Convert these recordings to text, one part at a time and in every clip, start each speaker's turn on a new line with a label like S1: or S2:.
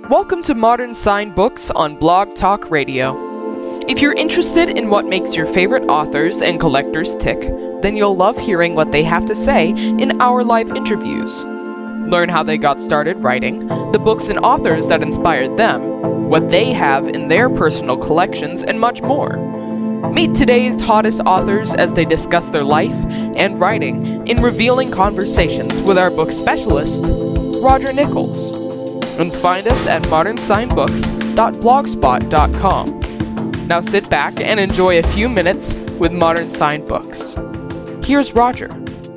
S1: Welcome to Modern Sign Books on Blog Talk Radio. If you're interested in what makes your favorite authors and collectors tick, then you'll love hearing what they have to say in our live interviews. Learn how they got started writing, the books and authors that inspired them, what they have in their personal collections, and much more. Meet today's hottest authors as they discuss their life and writing in revealing conversations with our book specialist, Roger Nichols. And find us at modernsignbooks.blogspot.com. Now sit back and enjoy a few minutes with Modern Sign Books. Here's Roger.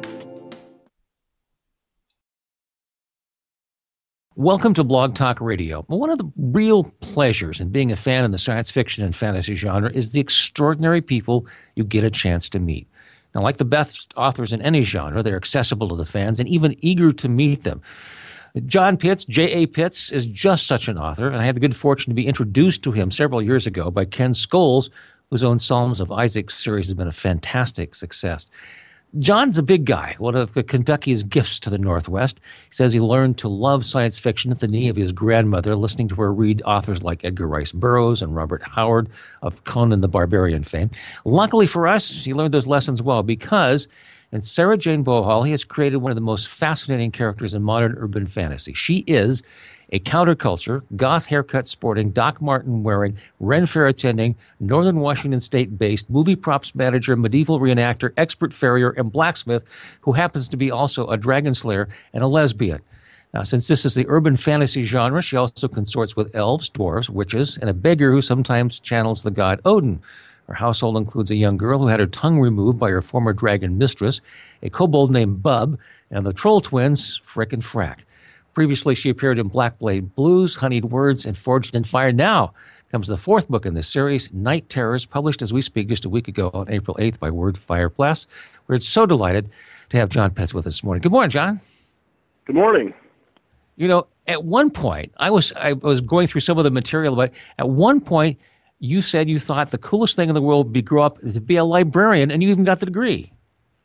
S2: Welcome to Blog Talk Radio. One of the real pleasures in being a fan in the science fiction and fantasy genre is the extraordinary people you get a chance to meet. Now, like the best authors in any genre, they're accessible to the fans and even eager to meet them. John Pitts, J.A. Pitts, is just such an author, and I had the good fortune to be introduced to him several years ago by Ken Scholes, whose own Psalms of Isaac series has been a fantastic success. John's a big guy, one of Kentucky's gifts to the Northwest. He says he learned to love science fiction at the knee of his grandmother, listening to her read authors like Edgar Rice Burroughs and Robert Howard of Conan the Barbarian fame. Luckily for us, he learned those lessons well because in Sarah Jane Bohal, he has created one of the most fascinating characters in modern urban fantasy. She is a counterculture, goth haircut sporting, Doc Martin wearing, Ren Fair attending, Northern Washington State-based movie props manager, medieval reenactor, expert farrier, and blacksmith who happens to be also a dragon slayer and a lesbian. Now, since this is the urban fantasy genre, she also consorts with elves, dwarves, witches, and a beggar who sometimes channels the god Odin. Her household includes a young girl who had her tongue removed by her former dragon mistress, a kobold named Bub, and the troll twins, Frick and Frack. Previously, she appeared in Black Blade Blues, Honeyed Words, and Forged in Fire. Now comes the fourth book in this series, Night Terrors, published as we speak just a week ago on April 8th by Word Fire Press. We're so delighted to have John Pitts with us this morning. Good morning, John.
S3: Good morning.
S2: You know, at one point, I was going through some of the material, but at one point, you said you thought the coolest thing in the world would be grow up to be a librarian, and you even got the degree.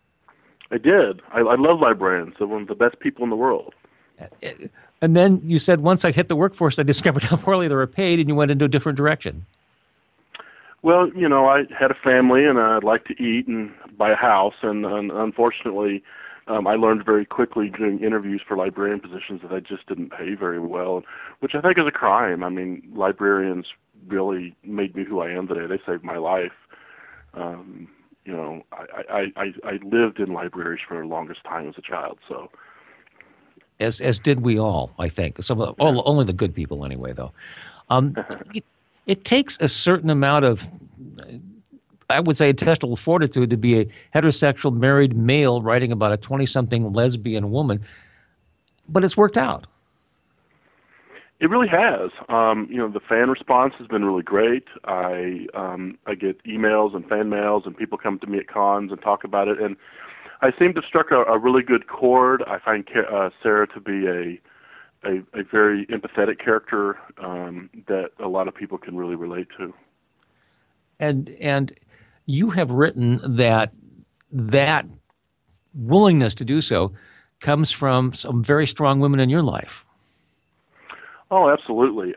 S3: I did. I love librarians. They're one of the best people in the world.
S2: And then you said, once I hit the workforce, I discovered how poorly they were paid, and you went into a different direction.
S3: Well, you know, I had a family, and I'd like to eat and buy a house, and unfortunately, I learned very quickly during interviews for librarian positions that I just didn't pay very well, which I think is a crime. I mean, librarians really made me who I am today. They saved my life. You know, I lived in libraries for the longest time as a child, so.
S2: As did we all, I think. Only the good people anyway, though. It takes a certain amount of, I would say, intestinal fortitude to be a heterosexual married male writing about a 20-something lesbian woman, but it's worked out.
S3: It really has. You know, the fan response has been really great. I get emails and fan mails, and people come to me at cons and talk about it, and I seem to have struck a really good chord. I find Sarah to be a very empathetic character that a lot of people can really relate to.
S2: And you have written that willingness to do so comes from some very strong women in your life.
S3: Oh, absolutely.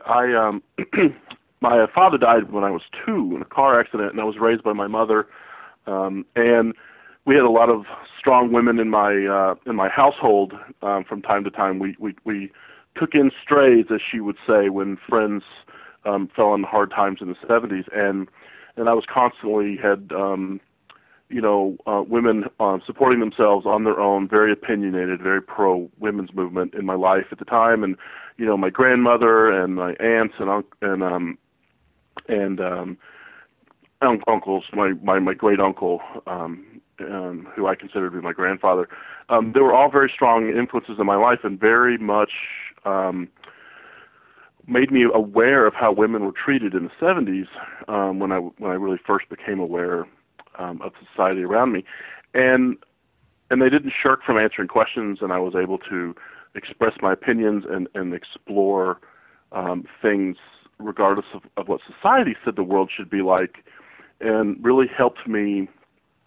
S3: My father died when I was 2 in a car accident, and I was raised by my mother. And we had a lot of strong women in my household. From time to time, we took in strays, as she would say, when friends fell on hard times in the 70s, and I was constantly had women supporting themselves on their own, very opinionated, very pro women's movement in my life at the time, and you know, my grandmother and my aunts and uncles, my great uncle, who I consider to be my grandfather, they were all very strong influences in my life, and very much made me aware of how women were treated in the 70s when I really first became aware of the society around me, and they didn't shirk from answering questions, and I was able to express my opinions and explore things regardless of what society said the world should be like, and really helped me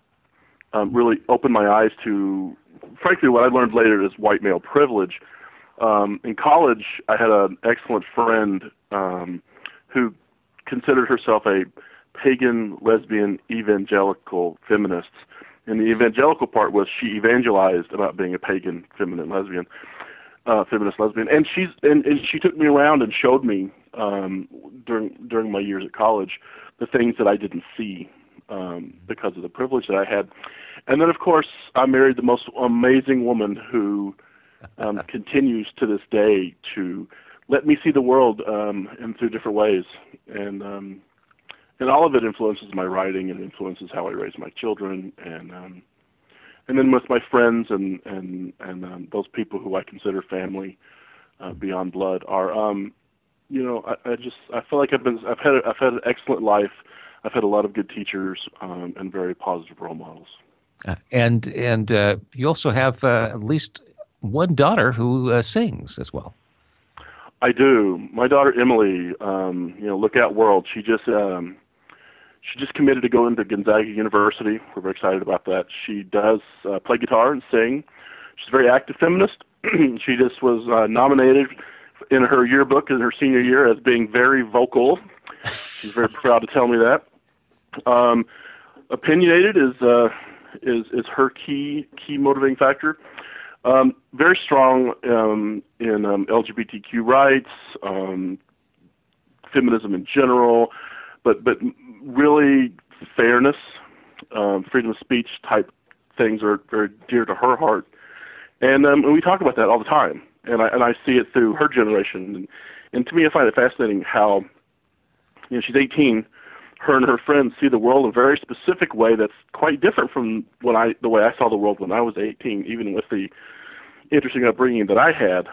S3: really open my eyes to, frankly, what I learned later is white male privilege, In college, I had an excellent friend who considered herself a pagan, lesbian, evangelical feminist. And the evangelical part was she evangelized about being a pagan, feminist lesbian. And she took me around and showed me during my years at college the things that I didn't see because of the privilege that I had. And then, of course, I married the most amazing woman who continues to this day to let me see the world in through different ways. And all of it influences my writing and influences how I raise my children. And then with my friends and those people who I consider family beyond blood are, I feel like I've had an excellent life. I've had a lot of good teachers and very positive role models.
S2: And you also have at least one daughter who sings as well.
S3: I do. My daughter Emily, Look Out World. She just committed to go into Gonzaga University. We're very excited about that. She does play guitar and sing. She's a very active feminist. She just was nominated in her yearbook in her senior year as being very vocal. She's very proud to tell me that. Opinionated is her key motivating factor. Very strong in LGBTQ rights, feminism in general, but really fairness, freedom of speech type things are very dear to her heart, and we talk about that all the time. And I see it through her generation, and to me, I find it fascinating how she's 18. Her and her friends see the world in a very specific way that's quite different from the way I saw the world when I was 18, even with the interesting upbringing that I had.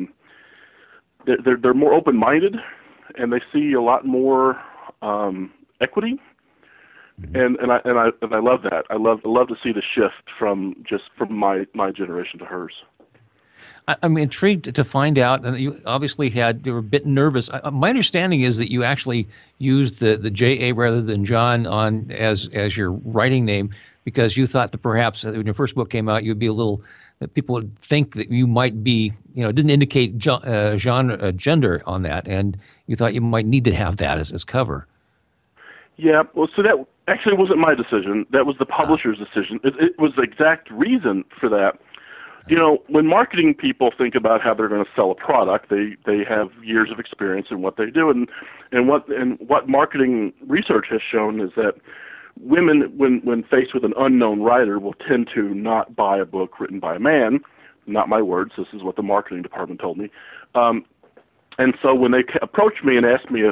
S3: They're more open-minded, and they see a lot more equity, and I love that. I love to see the shift from my generation to hers.
S2: I'm intrigued to find out, and you obviously you were a bit nervous. My understanding is that you actually used the J.A. rather than John as your writing name because you thought that perhaps when your first book came out, you'd be that people would think that you might be, it didn't indicate gender on that, and you thought you might need to have that as cover.
S3: Yeah, well, so that actually wasn't my decision. That was the publisher's decision. It was the exact reason for that. When marketing people think about how they're going to sell a product, they have years of experience in what they do, and what marketing research has shown is that women, when faced with an unknown writer, will tend to not buy a book written by a man. Not my words. This is what the marketing department told me. And so when they approached me and asked me if,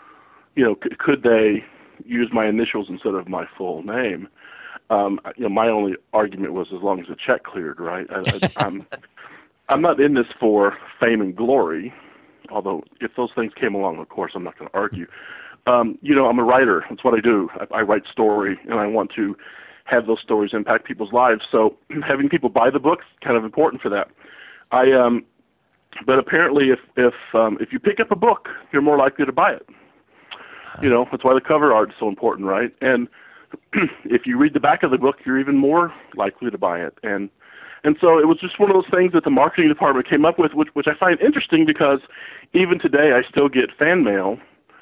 S3: could they use my initials instead of my full name, my only argument was as long as the check cleared, right? I'm not in this for fame and glory, although if those things came along, of course, I'm not going to argue. I'm a writer. That's what I do. I write story, and I want to have those stories impact people's lives. So having people buy the books is kind of important for that. But apparently, if you pick up a book, you're more likely to buy it. That's why the cover art is so important, right? And if you read the back of the book, you're even more likely to buy it. And so it was just one of those things that the marketing department came up with, which I find interesting because even today I still get fan mail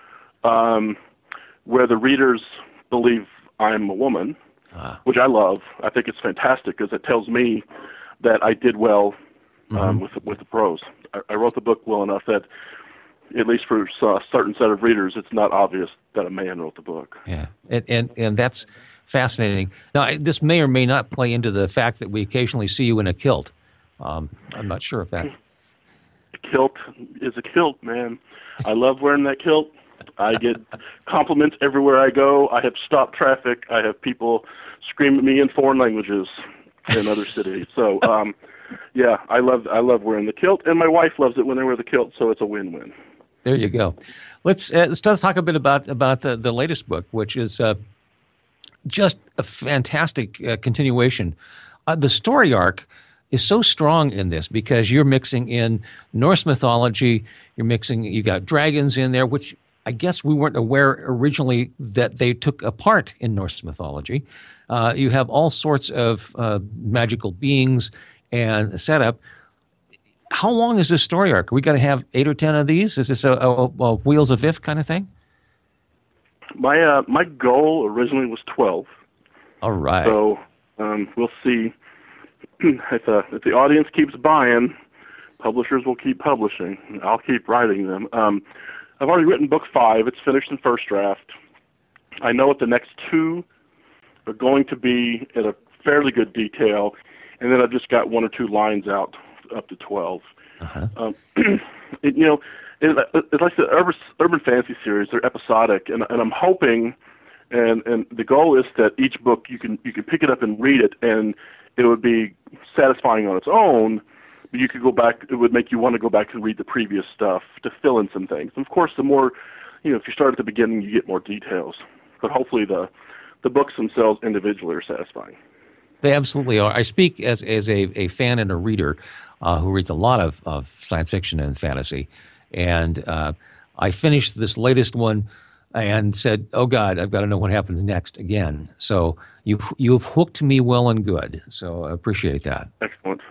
S3: where the readers believe I'm a woman, which I love. I think it's fantastic because it tells me that I did well with the prose. I wrote the book well enough that, at least for a certain set of readers, it's not obvious that a man wrote the book. Yeah,
S2: and that's fascinating. Now, this may or may not play into the fact that we occasionally see you in a kilt. I'm not sure if that...
S3: A kilt is a kilt, man. I love wearing that kilt. I get compliments everywhere I go. I have stopped traffic. I have people scream at me in foreign languages in other cities. So, yeah, I love wearing the kilt, and my wife loves it when I wear the kilt, so it's a win-win.
S2: There you go. Let's talk a bit about the latest book, which is just a fantastic continuation. The story arc is so strong in this because you're mixing in Norse mythology. You got dragons in there, which I guess we weren't aware originally that they took a part in Norse mythology. You have all sorts of magical beings and setup. How long is this story arc? We got to have 8 or 10 of these? Is this a Wheels of If kind of thing?
S3: My goal originally was 12.
S2: All right.
S3: So we'll see if the audience keeps buying. Publishers will keep publishing. I'll keep writing them. I've already written book 5. It's finished in first draft. I know what the next 2 are going to be at a fairly good detail, and then I've just got 1 or 2 lines out up to 12.
S2: Uh-huh.
S3: It's like the urban fantasy series. They're episodic, and I'm hoping, and the goal is that each book you can pick it up and read it, and it would be satisfying on its own. But you could go back. It would make you want to go back and read the previous stuff to fill in some things. And of course, the more, if you start at the beginning, you get more details. But hopefully, the books themselves individually are satisfying.
S2: They absolutely are. I speak as a fan and a reader who reads a lot of science fiction and fantasy. And I finished this latest one and said, oh, God, I've got to know what happens next again. So you've hooked me well and good. So I appreciate that.
S3: Excellent.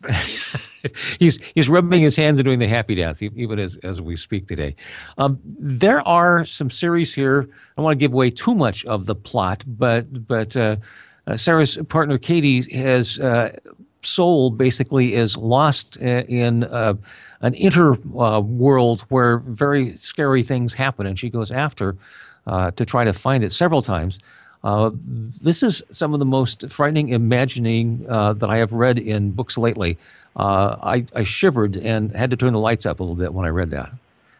S2: He's rubbing his hands and doing the happy dance, even as we speak today. There are some series here. I don't want to give away too much of the plot, but Sarah's partner Katie has soul basically is lost in an inter world where very scary things happen, and she goes after to try to find it several times. This is some of the most frightening imagining that I have read in books lately. I shivered and had to turn the lights up a little bit when I read that.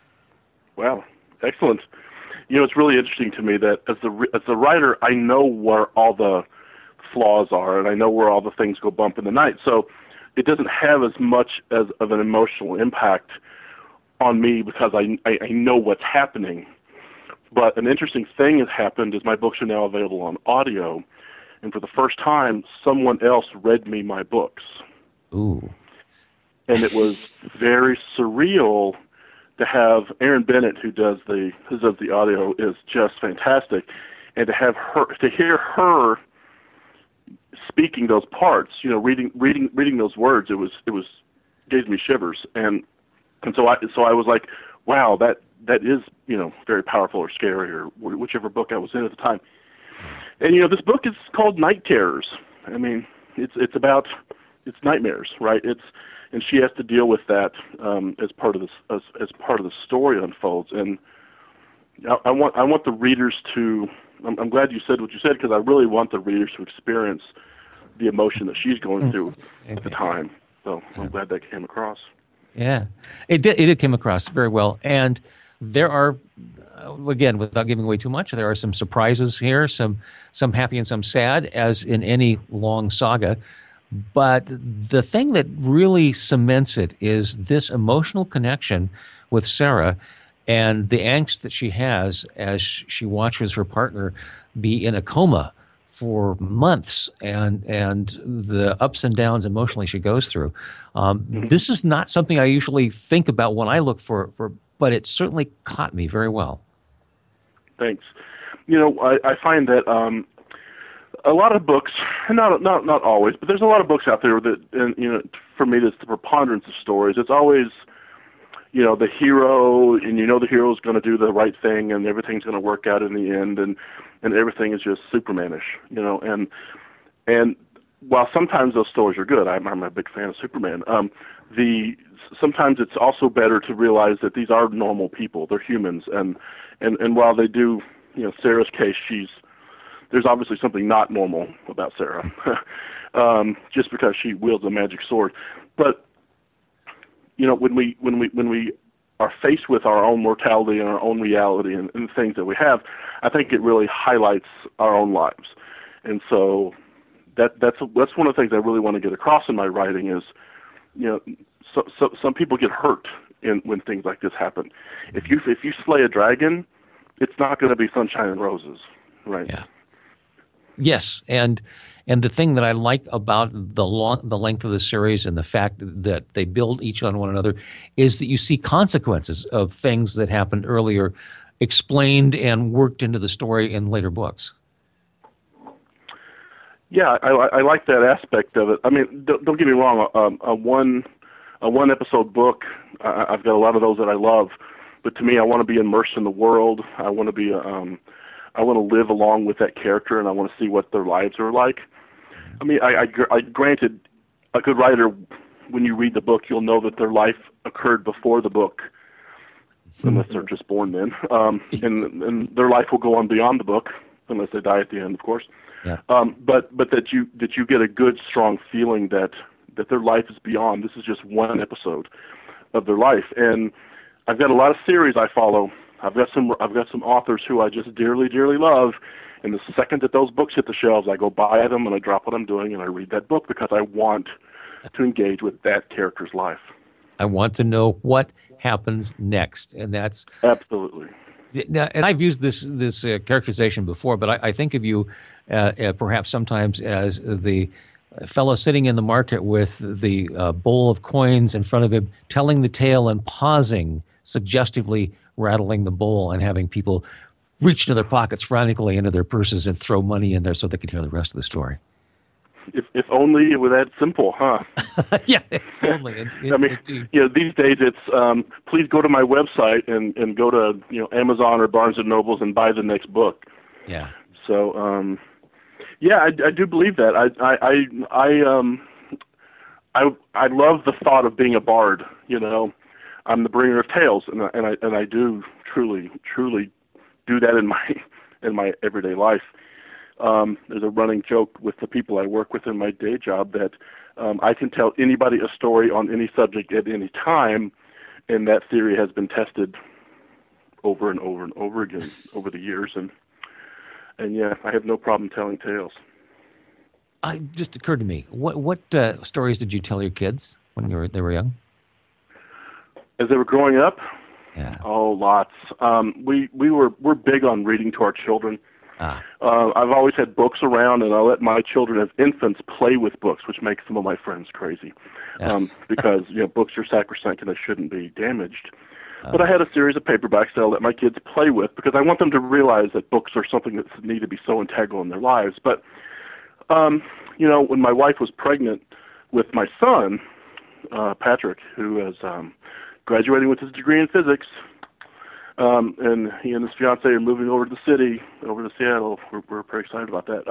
S3: Wow, excellent. It's really interesting to me that as the writer, I know where all the flaws are, and I know where all the things go bump in the night. So it doesn't have as much of an emotional impact on me because I know what's happening. But an interesting thing has happened is my books are now available on audio, and for the first time, someone else read me my books.
S2: Ooh.
S3: And it was very surreal to have Erin Bennett, who does the audio, is just fantastic, and to hear her speaking those parts, reading those words, it was gave me shivers, and so I was like, wow, that is very powerful or scary or whichever book I was in at the time. And this book is called Night Terrors. I mean, it's nightmares, right? And she has to deal with that as part of the story unfolds. And I want the readers to. I'm glad you said what you said, because I really want the readers to experience the emotion that she's going through at the time. So I'm glad that came across.
S2: Yeah, it did come across very well. And there are, again, without giving away too much, there are some surprises here, some happy and some sad, as in any long saga. But the thing that really cements it is this emotional connection with Sarah and the angst that she has as she watches her partner be in a coma for months, and the ups and downs emotionally she goes through. This is not something I usually think about when I look for, but it certainly caught me very well. Thanks.
S3: I find that a lot of books, not always, but there's a lot of books out there that, and for me, that's the preponderance of stories. It's always, the hero, and the hero's going to do the right thing, and everything's going to work out in the end, and everything is just Supermanish, and while sometimes those stories are good, I'm a big fan of Superman. Sometimes it's also better to realize that these are normal people; they're humans, and while they do, Sarah's case, there's obviously something not normal about Sarah, just because she wields a magic sword. But when we are faced with our own mortality and our own reality and the things that we have, I think it really highlights our own lives. And so that's one of the things I really want to get across in my writing is, so some people get hurt when things like this happen. If you slay a dragon, it's not going to be sunshine and roses, right?
S2: Yeah. Yes, and the thing that I like about the length of the series and the fact that they build each on one another is that you see consequences of things that happened earlier explained and worked into the story in later books. Yeah,
S3: I like that aspect of it. I mean, don't get me wrong. a one-episode book. I've got a lot of those that I love, but to me, I want to be immersed in the world. I want to be, I want to live along with that character, and I want to see what their lives are like. I mean, I granted, a good writer, when you read the book, you'll know that their life occurred before the book, unless they're just born then, and their life will go on beyond the book, unless they die at the end, of course.
S2: Yeah.
S3: But that you get a good, strong feeling that their life is beyond. This is just one episode of their life, and I've got a lot of series I follow. I've got some authors who I just dearly, dearly love, and the second that those books hit the shelves, I go buy them and I drop what I'm doing and I read that book because I want to engage with that character's life.
S2: I want to know what happens next, and that's
S3: absolutely.
S2: Now, and I've used this characterization before, but I think of you perhaps sometimes as the fellow sitting in the market with the bowl of coins in front of him, telling the tale and pausing, suggestively rattling the bowl and having people reach into their pockets frantically, into their purses, and throw money in there so they can hear the rest of the story.
S3: If only it were that simple, huh?
S2: Yeah, if only.
S3: I mean, these days it's please go to my website and go to Amazon or Barnes and Nobles and buy the next book.
S2: Yeah.
S3: So I do believe that. I love the thought of being a bard. I'm the bringer of tales, and I do truly do that in my everyday life. There's a running joke with the people I work with in my day job that I can tell anybody a story on any subject at any time, and that theory has been tested over and over and over again over the years. And yeah, I have no problem telling tales.
S2: It just occurred to me, what stories did you tell your kids when they were young?
S3: As they were growing up?
S2: Yeah.
S3: Oh, lots. We're big on reading to our children. I've always had books around, and I let my children as infants play with books, which makes some of my friends crazy, because books are sacrosanct and they shouldn't be damaged. But I had a series of paperbacks that I let my kids play with because I want them to realize that books are something that need to be so integral in their lives. But when my wife was pregnant with my son, Patrick, who is graduating with his degree in physics. And he and his fiance are moving over to the city, over to Seattle. We're pretty excited about that.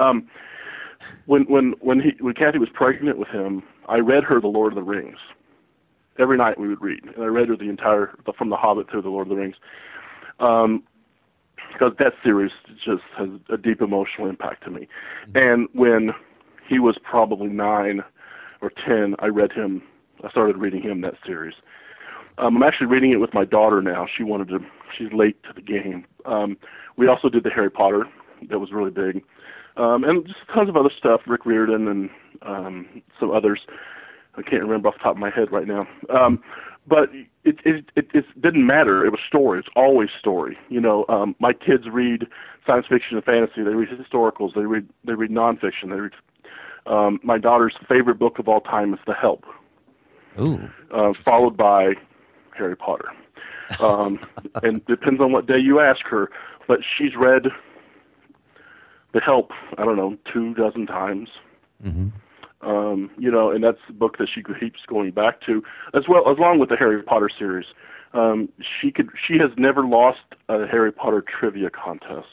S3: When Kathy was pregnant with him, I read her The Lord of the Rings. Every night we would read, and I read her from The Hobbit through The Lord of the Rings, because that series just has a deep emotional impact to me. And when he was probably 9 or 10, I started reading him that series. I'm actually reading it with my daughter now. She's late to the game. We also did the Harry Potter. That was really big. And just tons of other stuff, Rick Riordan and some others. I can't remember off the top of my head right now. But it didn't matter. It was story. It's always story. My kids read science fiction and fantasy. They read historicals. They read nonfiction. They read. My daughter's favorite book of all time is The Help.
S2: Ooh.
S3: Followed by Harry Potter. And depends on what day you ask her, but she's read The Help, 24 times.
S2: Mm-hmm.
S3: And that's the book that she keeps going back to, along with the Harry Potter series. She has never lost a Harry Potter trivia contest.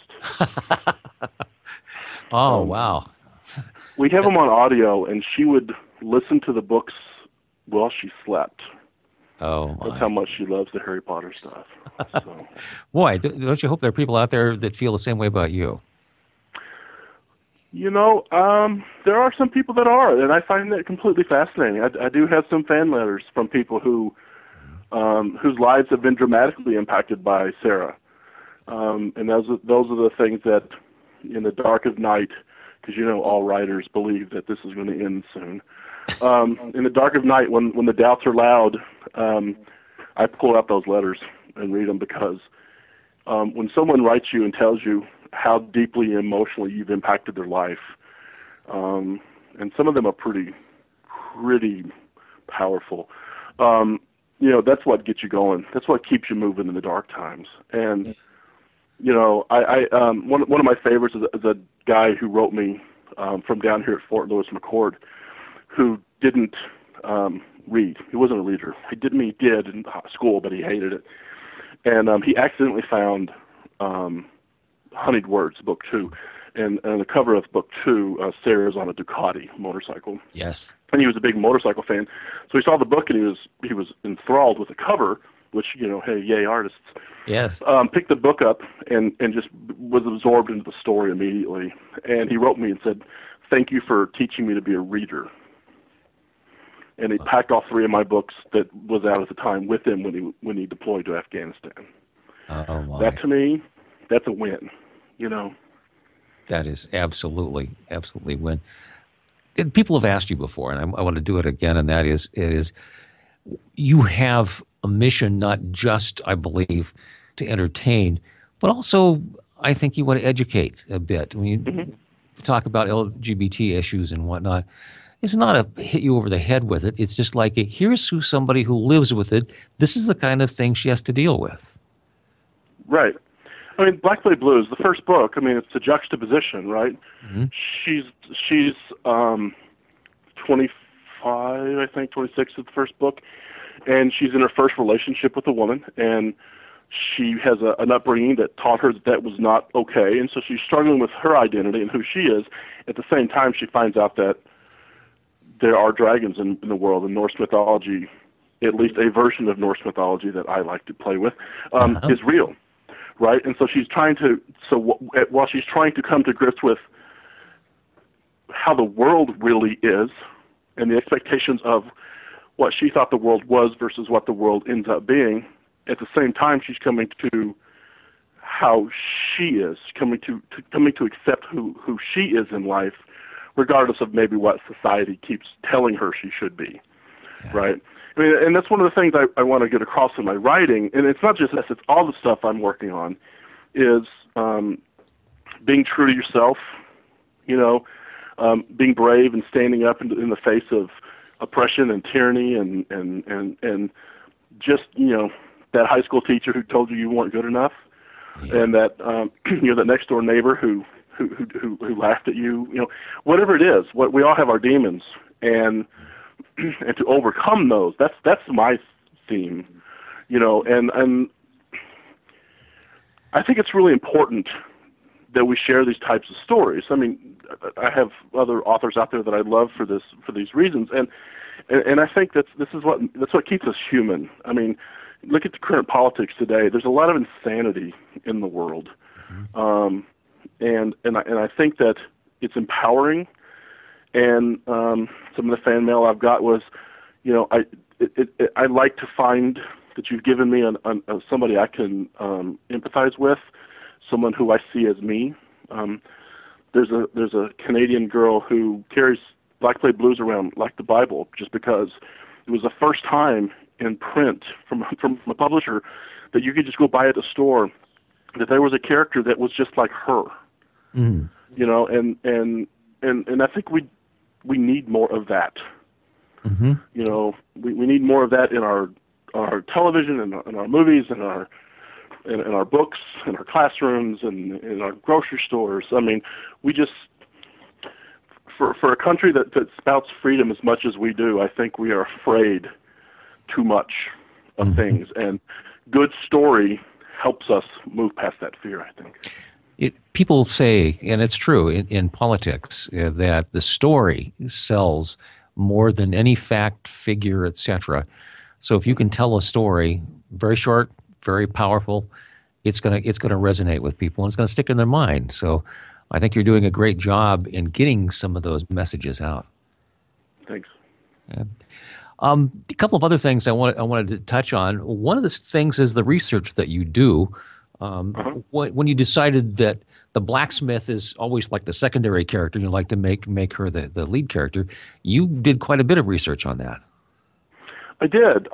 S2: Oh, wow.
S3: We have them on audio, and she would listen to the books while she slept.
S2: Oh, my.
S3: That's how much she loves the Harry Potter stuff. So.
S2: Boy, don't you hope there are people out there that feel the same way about you?
S3: There are some people that are, and I find that completely fascinating. I do have some fan letters from people whose lives have been dramatically impacted by Sarah. And those are the things that, in the dark of night, because all writers believe that this is going to end soon. In the dark of night, when the doubts are loud, I pull out those letters and read them, because when someone writes you and tells you how deeply emotionally you've impacted their life, and some of them are pretty powerful, that's what gets you going. That's what keeps you moving in the dark times. And one of my favorites is a guy who wrote me from down here at Fort Lewis McChord, who didn't read. He wasn't a reader. He did in school, but he hated it. And he accidentally found Honeyed Words, book 2. And the cover of book 2, Sarah's on a Ducati motorcycle.
S2: Yes.
S3: And he was a big motorcycle fan. So he saw the book and he was enthralled with the cover, which, hey, yay, artists.
S2: Yes.
S3: Picked the book up and just was absorbed into the story immediately. And he wrote me and said, "Thank you for teaching me to be a reader." And he packed all 3 of my books that was out at the time with him when he deployed to Afghanistan.
S2: Oh, my.
S3: That, to me, that's a win,
S2: That is absolutely a win. People have asked you before, and I want to do it again, and that is, you have a mission not just, I believe, to entertain, but also I think you want to educate a bit. When you talk about LGBT issues and whatnot, it's not a hit you over the head with it. It's just like, here's somebody who lives with it. This is the kind of thing she has to deal with. Right.
S3: I mean, Black Play Blues, the first book, it's a juxtaposition, right? Mm-hmm. She's 25, I think, 26 is the first book, and she's in her first relationship with a woman, and she has an upbringing that taught her that was not okay, and so she's struggling with her identity and who she is. At the same time, she finds out that there are dragons in the world, in Norse mythology, at least a version of Norse mythology that I like to play with, is real. Right, and so while she's trying to come to grips with how the world really is, and the expectations of what she thought the world was versus what the world ends up being, at the same time she's coming to how she is, coming to accept who she is in life, regardless of maybe what society keeps telling her she should be. Yeah. Right. I mean, and that's one of the things I want to get across in my writing, and it's not just this, it's all the stuff I'm working on, is being true to yourself, being brave and standing up in the face of oppression and tyranny and just, that high school teacher who told you weren't good enough, and that, that next door neighbor who laughed at you, whatever it is, we all have our demons, and to overcome those, that's my theme, and I think it's really important that we share these types of stories. I mean, I have other authors out there that I love for these reasons, and I think that's what keeps us human. I mean, look at the current politics today. There's a lot of insanity in the world, and I think that it's empowering. And some of the fan mail I've got was, I like to find that you've given me somebody I can empathize with, someone who I see as me. There's a Canadian girl who carries Black Play Blues around like the Bible, just because it was the first time in print from a publisher that you could just go buy at the store that there was a character that was just like her. And I think we need more of that. Mm-hmm. We need more of that in our television and in our movies and in our books, in our classrooms, and in our grocery stores. I mean, we just for a country that spouts freedom as much as we do, I think we are afraid too much of things, and good story helps us move past that fear, I think.
S2: People say, and it's true in politics, that the story sells more than any fact, figure, etc. So if you can tell a story, very short, very powerful, it's gonna resonate with people, and it's gonna stick in their mind. So I think you're doing a great job in getting some of those messages out.
S3: Thanks.
S2: Yeah. A couple of other things I wanted to touch on. One of the things is the research that you do. When you decided that the blacksmith is always like the secondary character, and you like to make her the lead character, you did quite a bit of research on that.
S3: I did.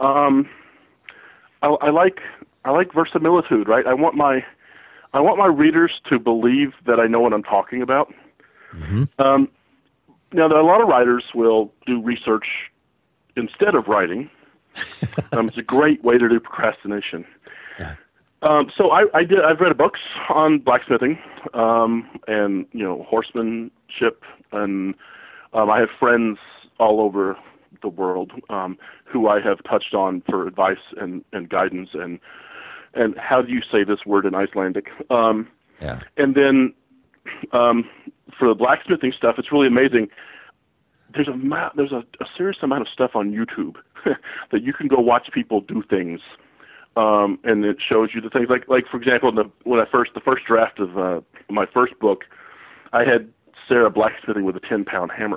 S3: I like verisimilitude, right? I want my readers to believe that I know what I'm talking about. Mm-hmm. Now, there are a lot of writers will do research instead of writing. It's a great way to do procrastination. Yeah. So I've read books on blacksmithing, and horsemanship, and I have friends all over the world, who I have touched on for advice and guidance and how do you say this word in Icelandic.
S2: Yeah.
S3: And then for the blacksmithing stuff, it's really amazing. There's a serious amount of stuff on YouTube that you can go watch people do things, and it shows you the things like for example, the first draft of my first book, I had Sarah blacksmithing with a 10-pound hammer.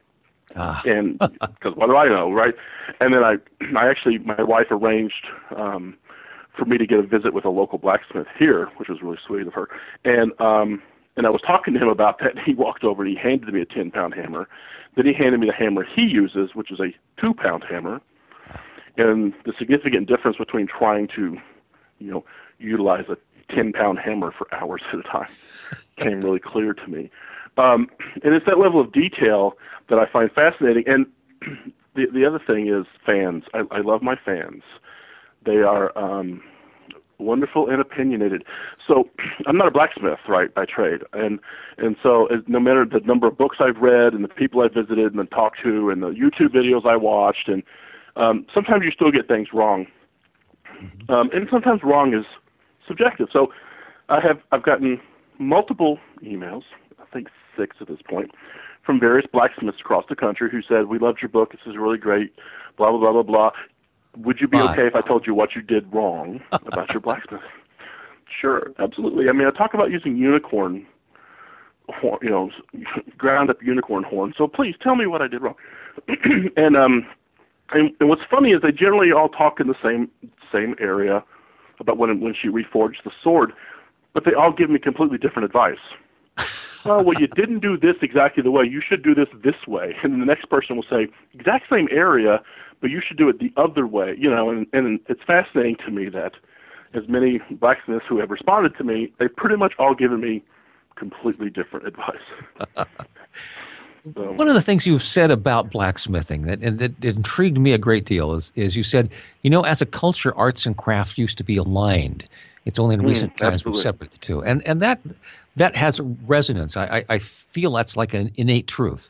S3: And because what do I know, right? And then I actually, my wife arranged for me to get a visit with a local blacksmith here, which was really sweet of her. And I was talking to him about that, and he walked over and he handed me a 10-pound hammer. Then he handed me the hammer he uses, which is a 2-pound hammer. And the significant difference between trying to, utilize a 10-pound hammer for hours at a time came really clear to me. And it's that level of detail that I find fascinating. And the other thing is fans. I love my fans. They are wonderful and opinionated. So I'm not a blacksmith, right, by trade. And so no matter the number of books I've read and the people I've visited and talked to and the YouTube videos I watched, and sometimes you still get things wrong. And sometimes wrong is subjective. So I've gotten multiple emails, I think 6 at this point, from various blacksmiths across the country who said, "We loved your book. This is really great, blah, blah, blah, blah, blah. Would you be okay if I told you what you did wrong about your blacksmith?" Sure, absolutely. I mean, I talk about using unicorn horn, ground up unicorn horn. So please tell me what I did wrong. And what's funny is they generally all talk in the same area about when she reforged the sword, but they all give me completely different advice. Well, you didn't do this exactly the way. You should do this way. And then the next person will say, exact same area, but you should do it the other way. And it's fascinating to me that as many blacksmiths who have responded to me, they've pretty much all given me completely different advice. So,
S2: one of the things you've said about blacksmithing that intrigued me a great deal is you said, as a culture, arts and crafts used to be aligned. It's only in recent times we've separated the two. And that has resonance. I feel that's like an innate truth.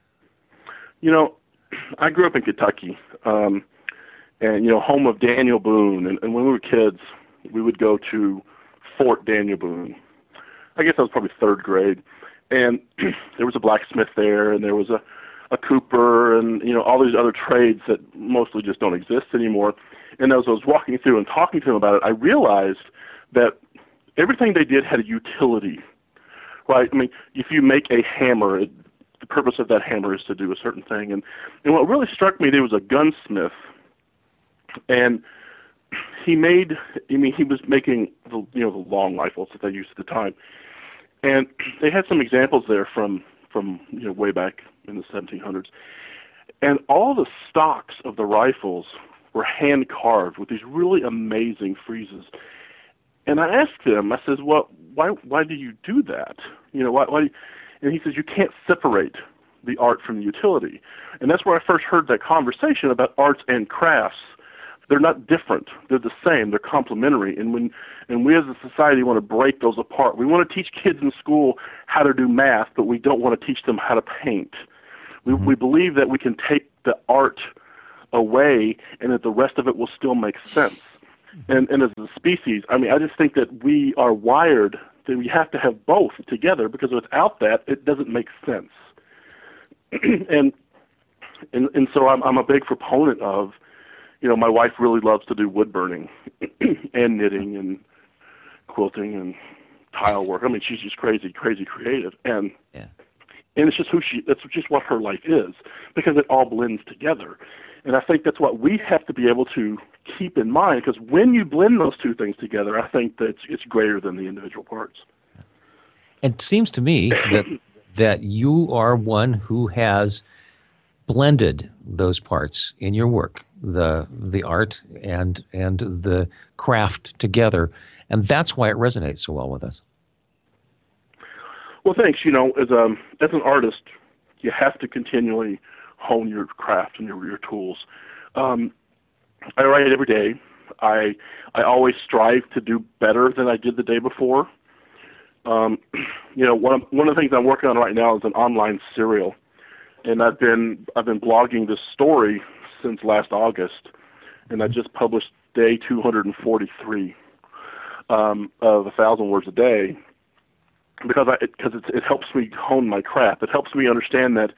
S3: I grew up in Kentucky, and home of Daniel Boone. And when we were kids, we would go to Fort Daniel Boone. I guess I was probably 3rd grade. And there was a blacksmith there, and there was a cooper, and all these other trades that mostly just don't exist anymore. And as I was walking through and talking to them about it, I realized that everything they did had a utility, right? I mean, if you make a hammer, the purpose of that hammer is to do a certain thing. And what really struck me, there was a gunsmith, and he was making the long rifles that they used at the time. And they had some examples there from way back in the 1700s. And all the stocks of the rifles were hand carved with these really amazing friezes. And I asked him, I says, "Well, why do you do that? Why?" And he says, "You can't separate the art from the utility." And that's where I first heard that conversation about arts and crafts. They're not different. They're the same. They're complementary. And we as a society want to break those apart. We want to teach kids in school how to do math, but we don't want to teach them how to paint. We believe that we can take the art away and that the rest of it will still make sense. And as a species, I just think that we are wired that we have to have both together, because without that, it doesn't make sense. and so I'm a big proponent of, my wife really loves to do wood burning and knitting and quilting and tile work. She's just crazy creative. And it's just that's just what her life is, because it all blends together. And I think that's what we have to be able to keep in mind, because when you blend those two things together, I think that it's greater than the individual parts.
S2: It seems to me that you are one who has blended those parts in your work, the art and the craft together, and that's why it resonates so well with us.
S3: Well, thanks. As an artist, you have to continually hone your craft and your tools. I write every day. I always strive to do better than I did the day before. One of the things I'm working on right now is an online serial. and I've been blogging this story since last August, and I just published day 243 of 1,000 words a day, because it helps me hone my craft. It helps me understand that,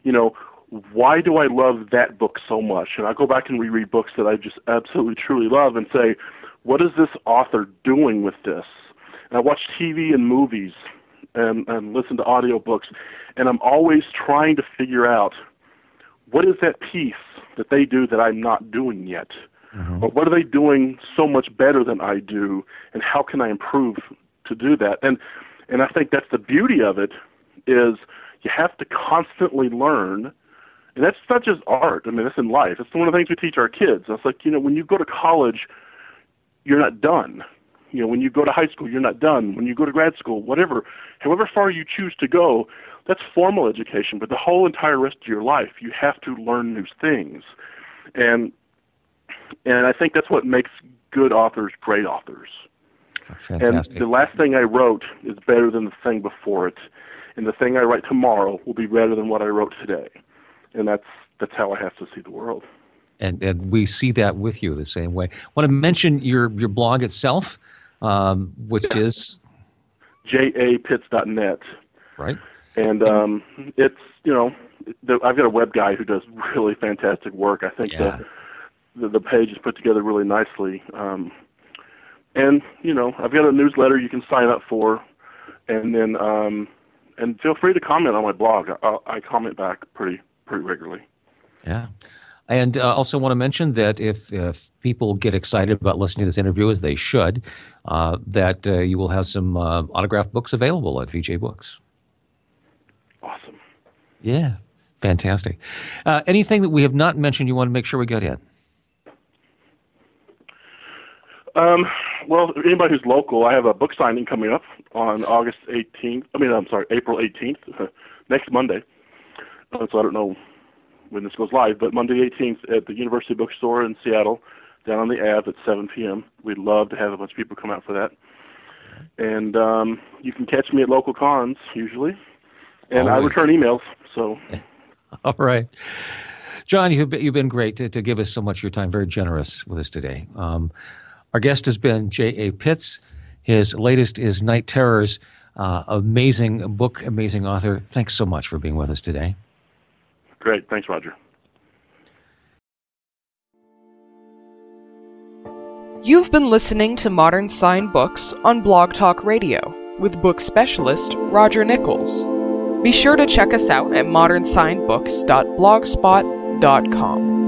S3: why do I love that book so much? And I go back and reread books that I just absolutely truly love and say, what is this author doing with this? And I watch TV and movies and listen to audiobooks, and I'm always trying to figure out, what is that piece that they do that I'm not doing yet? Mm-hmm. Or what are they doing so much better than I do, and how can I improve to do that? And I think that's the beauty of it, is you have to constantly learn. And that's not just art. I mean, that's in life. It's one of the things we teach our kids. It's like, when you go to college, you're not done. When you go to high school, you're not done. When you go to grad school, however far you choose to go, that's formal education. But the whole entire rest of your life, you have to learn new things. And I think that's what makes good authors great authors.
S2: Fantastic.
S3: And the last thing I wrote is better than the thing before it. And the thing I write tomorrow will be better than what I wrote today. And that's how I have to see the world.
S2: And we see that with you the same way. I want to mention your blog itself, which is
S3: japitts.net.
S2: Right.
S3: And it's, I've got a web guy who does really fantastic work. I think the page is put together really nicely. And, I've got a newsletter you can sign up for, and then and feel free to comment on my blog. I comment back pretty regularly.
S2: Yeah. And also want to mention that if people get excited about listening to this interview, as they should, that you will have some autographed books available at VJ Books.
S3: Awesome.
S2: Yeah. Fantastic. Anything that we have not mentioned you want to make sure we get in?
S3: Well, anybody who's local, I have a book signing coming up on April 18th, next Monday. So I don't know when this goes live, but Monday 18th at the University Bookstore in Seattle, down on the Ave at 7 p.m. We'd love to have a bunch of people come out for that. And you can catch me at local cons, usually. And always. I return emails, so.
S2: All right. John, you've been great to give us so much of your time, very generous with us today. Our guest has been J.A. Pitts. His latest is Night Terrors. Amazing book, amazing author. Thanks so much for being with us today.
S3: Great. Thanks, Roger.
S1: You've been listening to Modern Sign Books on Blog Talk Radio with book specialist Roger Nichols. Be sure to check us out at modernsignbooks.blogspot.com.